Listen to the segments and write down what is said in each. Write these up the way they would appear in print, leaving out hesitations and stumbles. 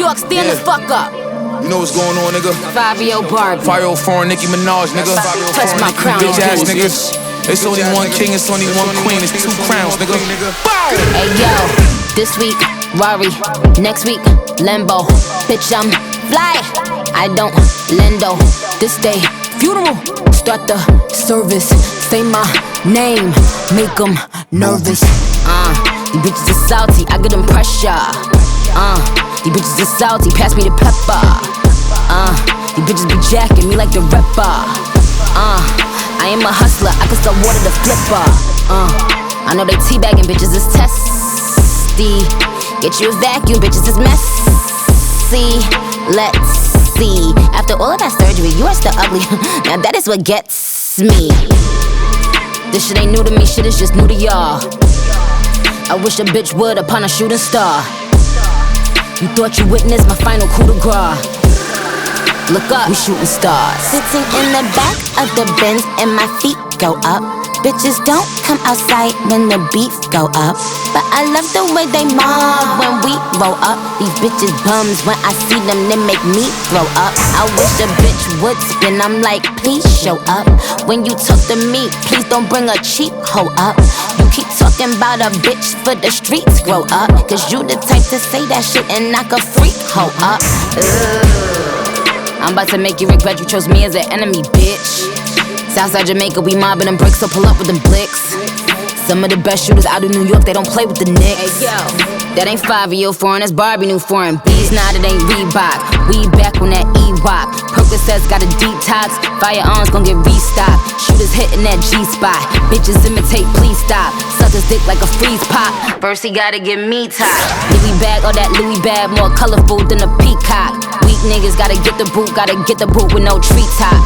York, stand the fuck up. You know what's going on, nigga? Fabio Barbie. 504 Nicki Minaj, nigga. Touch my crown, bitch ass bitch. niggas. It's only one king, it's only one queen, it's two crowns, nigga. Hey yo, this week, Rari. Next week, Lambo. Bitch, I'm fly. I don't lendo. This day, funeral. Start the service. Say my name. Make them nervous. These bitches are salty. I get them pressure. These bitches are salty. Pass me the pepper. These bitches be jacking me like the rapper. I am a hustler, I can sell water to flipper. I know they teabagging, bitches is testy. Get you a vacuum, bitches is messy. Let's see. After all of that surgery, you are still ugly. Now that is what gets me. This shit ain't new to me, shit is just new to y'all. I wish a bitch would upon a shooting star. You thought you witnessed my final coup de grace. Look up, we shooting stars. Sitting in the back of the Benz and my feet go up. Bitches don't come outside when the beef go up. But I love the way they mob when we roll up. These bitches bums, when I see them, they make me throw up. I wish a bitch would spin, I'm like, please show up. When you talk to me, please don't bring a cheap hoe up. You keep talking about a bitch for the streets, grow up. Cause you the type to say that shit and knock a freak hoe up. I'm about to make you regret you chose me as an enemy, bitch. Southside Jamaica, we mobbing them bricks, so pull up with them blicks. Some of the best shooters out of New York, they don't play with the Knicks. Hey, yo. That ain't 504, that's Barbie new foreign bees. Nah, that ain't Reebok. We back on that E-Wop. Percocets got a detox. Firearms gon' get restocked. Shooters hitting that G-spot. Bitches imitate, please stop. Suckers dick like a freeze pop. First he gotta get me top. Louis bag, all that Louis bag, more colorful than a peacock. Weak niggas gotta get the boot with no treetop.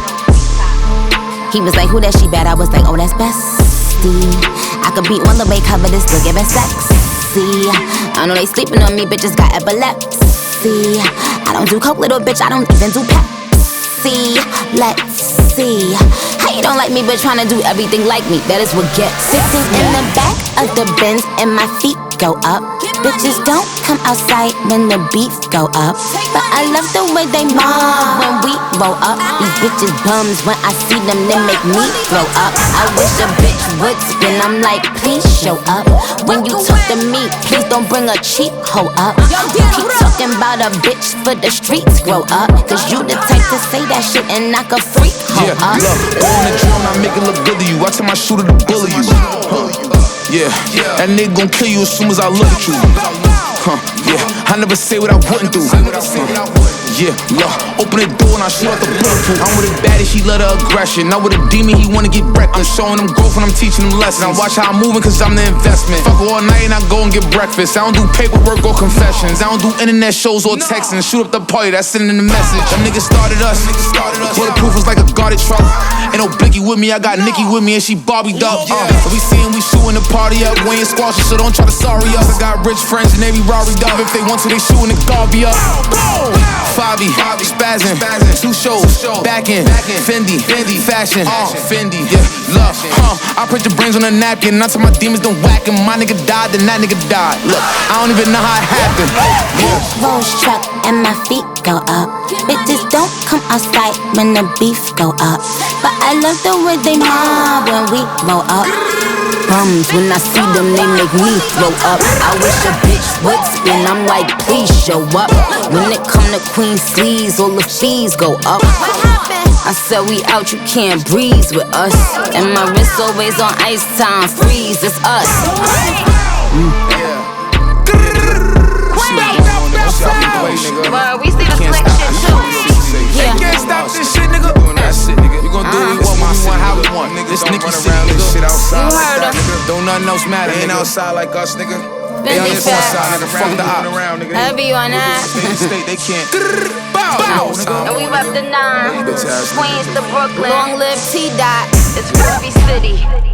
He was like, who that she bad? I was like, oh, that's bestie. I could be on the way, cover this, look giving sexy. I know they sleeping on me, bitches got epilepsy. I don't do coke, little bitch, I don't even do Pepsi. Let's see. How you don't like me, but tryna do everything like me? That is what gets. Sitting in the back of the Benz and my feet go up. Bitches don't come outside when the beef go up. But I love the way they mob when we roll up. These bitches bums, when I see them, they make me throw up. I wish a bitch would spin, I'm like, please show up. When you talk to me, please don't bring a cheap hoe up. You keep talking about a bitch for the streets, grow up. Cause you the type to say that shit and knock a freak hoe up. Look, on the drone, I make it look good to you. I tell my shooter to bully you. Yeah, that nigga gon' kill you as soon as I look at you. Yeah, I never say what I wouldn't do. Yeah, look, open the door and I shoot out the bulletproof. I'm with a baddie, she love the aggression. Not with a demon, he wanna get wrecked. I'm showing them growth and I'm teaching them lessons. I watch how I'm moving cause I'm the investment. Fuck all night and I go and get breakfast. I don't do paperwork or confessions. I don't do internet shows or texting. Shoot up the party, that's sending the message. Them niggas started us. Bulletproof was like a guarded truck. Ain't no Biggie with me, I got Nicki with me and she Barbie'd up. We seeing we shooting the party up. We ain't squashing, so don't try to sorry us. I got rich friends and they be Rari'd up. If they want to, they shooting the Garvey up. Fabi, spazzing, 2 shows, back in, Fendi, fashion, Fendi, yeah, love, I print your brains on a napkin, not till my demons don't whack him. My nigga died, then that nigga died. Look, I don't even know how it happened. Rolls truck and my feet go up. Bitches don't come outside when the beef go up. But I love the way they mob when we roll up. Bums, when I see them, they make me throw up. I wish a bitch would spin, I'm like, please show up. When it come to Queen sleeves, all the fees go up. I said we out, you can't breeze with us. And my wrist always on ice time, freeze, it's us. Well, we see the slick shit too. Yeah. Can't stop this shit, nigga. That shit, nigga. You gon' do what we want, how we want. This Nicki City, nigga. You heard him. Don't nothing else matter. Ain't outside like us, nigga. They on this outside, nigga. Fuck the op. Heavy on that. They can't. Bow, And we rep the 9. Queens to Brooklyn. Long live T-Dot. It's Ruby City.